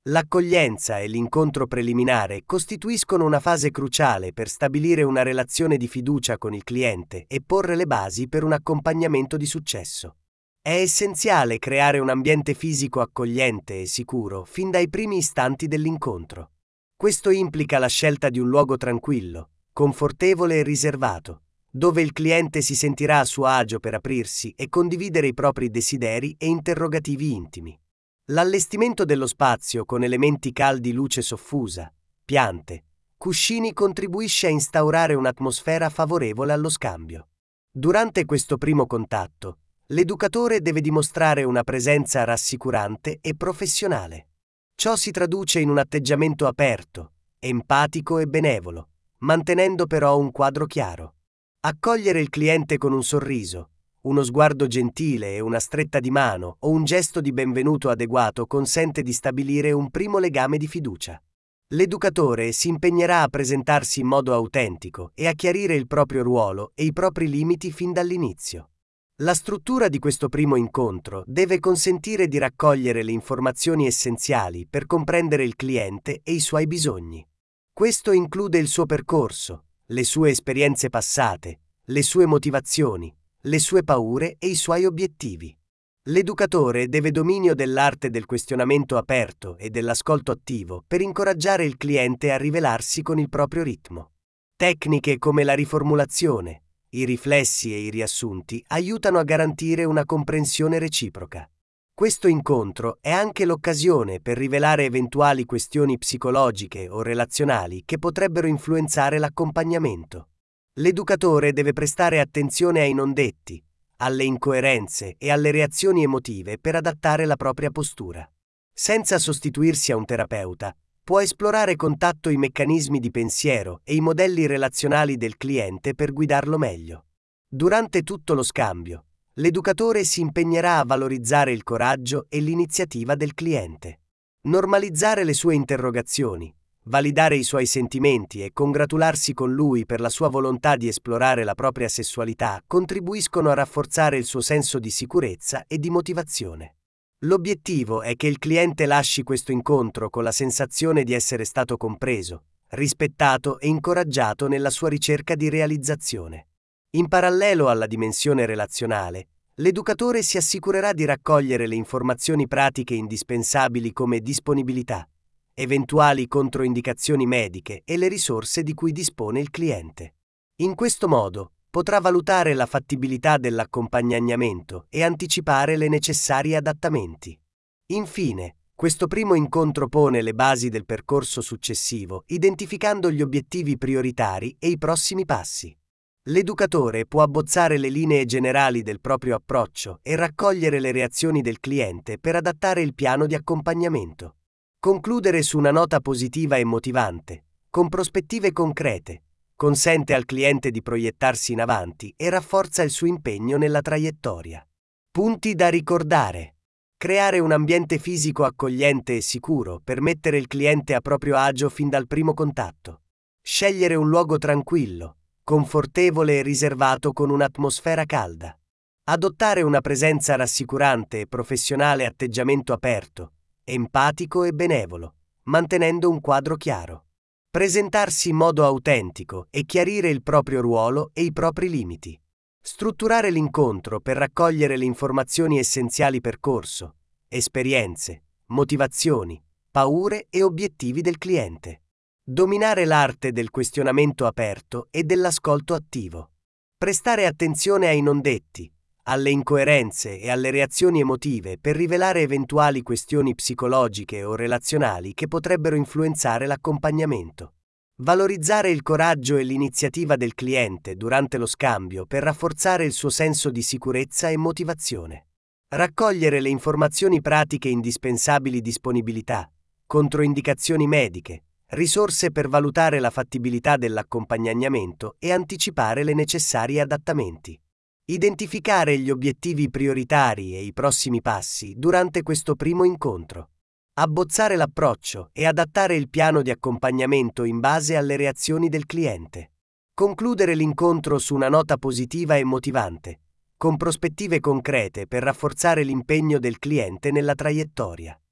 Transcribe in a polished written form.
L'accoglienza e l'incontro preliminare costituiscono una fase cruciale per stabilire una relazione di fiducia con il cliente e porre le basi per un accompagnamento di successo. È essenziale creare un ambiente fisico accogliente e sicuro fin dai primi istanti dell'incontro. Questo implica la scelta di un luogo tranquillo, confortevole e riservato, dove il cliente si sentirà a suo agio per aprirsi e condividere i propri desideri e interrogativi intimi. L'allestimento dello spazio con elementi caldi, luce soffusa, piante, cuscini contribuisce a instaurare un'atmosfera favorevole allo scambio. Durante questo primo contatto, l'educatore deve dimostrare una presenza rassicurante e professionale. Ciò si traduce in un atteggiamento aperto, empatico e benevolo, mantenendo però un quadro chiaro. Accogliere il cliente con un sorriso, uno sguardo gentile e una stretta di mano o un gesto di benvenuto adeguato consente di stabilire un primo legame di fiducia. L'educatore si impegnerà a presentarsi in modo autentico e a chiarire il proprio ruolo e i propri limiti fin dall'inizio. La struttura di questo primo incontro deve consentire di raccogliere le informazioni essenziali per comprendere il cliente e i suoi bisogni. Questo include il suo percorso, le sue esperienze passate, le sue motivazioni, le sue paure e i suoi obiettivi. L'educatore deve dominio dell'arte del questionamento aperto e dell'ascolto attivo per incoraggiare il cliente a rivelarsi con il proprio ritmo. Tecniche come la riformulazione, i riflessi e i riassunti aiutano a garantire una comprensione reciproca. Questo incontro è anche l'occasione per rivelare eventuali questioni psicologiche o relazionali che potrebbero influenzare l'accompagnamento. L'educatore deve prestare attenzione ai non detti, alle incoerenze e alle reazioni emotive per adattare la propria postura. Senza sostituirsi a un terapeuta, può esplorare con tatto i meccanismi di pensiero e i modelli relazionali del cliente per guidarlo meglio. Durante tutto lo scambio, l'educatore si impegnerà a valorizzare il coraggio e l'iniziativa del cliente. Normalizzare le sue interrogazioni, validare i suoi sentimenti e congratularsi con lui per la sua volontà di esplorare la propria sessualità contribuiscono a rafforzare il suo senso di sicurezza e di motivazione. L'obiettivo è che il cliente lasci questo incontro con la sensazione di essere stato compreso, rispettato e incoraggiato nella sua ricerca di realizzazione. In parallelo alla dimensione relazionale, l'educatore si assicurerà di raccogliere le informazioni pratiche indispensabili come disponibilità, eventuali controindicazioni mediche e le risorse di cui dispone il cliente. In questo modo, potrà valutare la fattibilità dell'accompagnamento e anticipare le necessari adattamenti. Infine, questo primo incontro pone le basi del percorso successivo, identificando gli obiettivi prioritari e i prossimi passi. L'educatore può abbozzare le linee generali del proprio approccio e raccogliere le reazioni del cliente per adattare il piano di accompagnamento. Concludere su una nota positiva e motivante, con prospettive concrete, consente al cliente di proiettarsi in avanti e rafforza il suo impegno nella traiettoria. Punti da ricordare. Creare un ambiente fisico accogliente e sicuro per mettere il cliente a proprio agio fin dal primo contatto. Scegliere un luogo tranquillo, confortevole e riservato con un'atmosfera calda. Adottare una presenza rassicurante e professionale, atteggiamento aperto, empatico e benevolo, mantenendo un quadro chiaro. Presentarsi in modo autentico e chiarire il proprio ruolo e i propri limiti. Strutturare l'incontro per raccogliere le informazioni essenziali: percorso, esperienze, motivazioni, paure e obiettivi del cliente. Dominare l'arte del questionamento aperto e dell'ascolto attivo. Prestare attenzione ai non detti, alle incoerenze e alle reazioni emotive per rivelare eventuali questioni psicologiche o relazionali che potrebbero influenzare l'accompagnamento. Valorizzare il coraggio e l'iniziativa del cliente durante lo scambio per rafforzare il suo senso di sicurezza e motivazione. Raccogliere le informazioni pratiche indispensabili: disponibilità, controindicazioni mediche, risorse per valutare la fattibilità dell'accompagnamento e anticipare le necessari adattamenti. Identificare gli obiettivi prioritari e i prossimi passi durante questo primo incontro. Abbozzare l'approccio e adattare il piano di accompagnamento in base alle reazioni del cliente. Concludere l'incontro su una nota positiva e motivante, con prospettive concrete per rafforzare l'impegno del cliente nella traiettoria.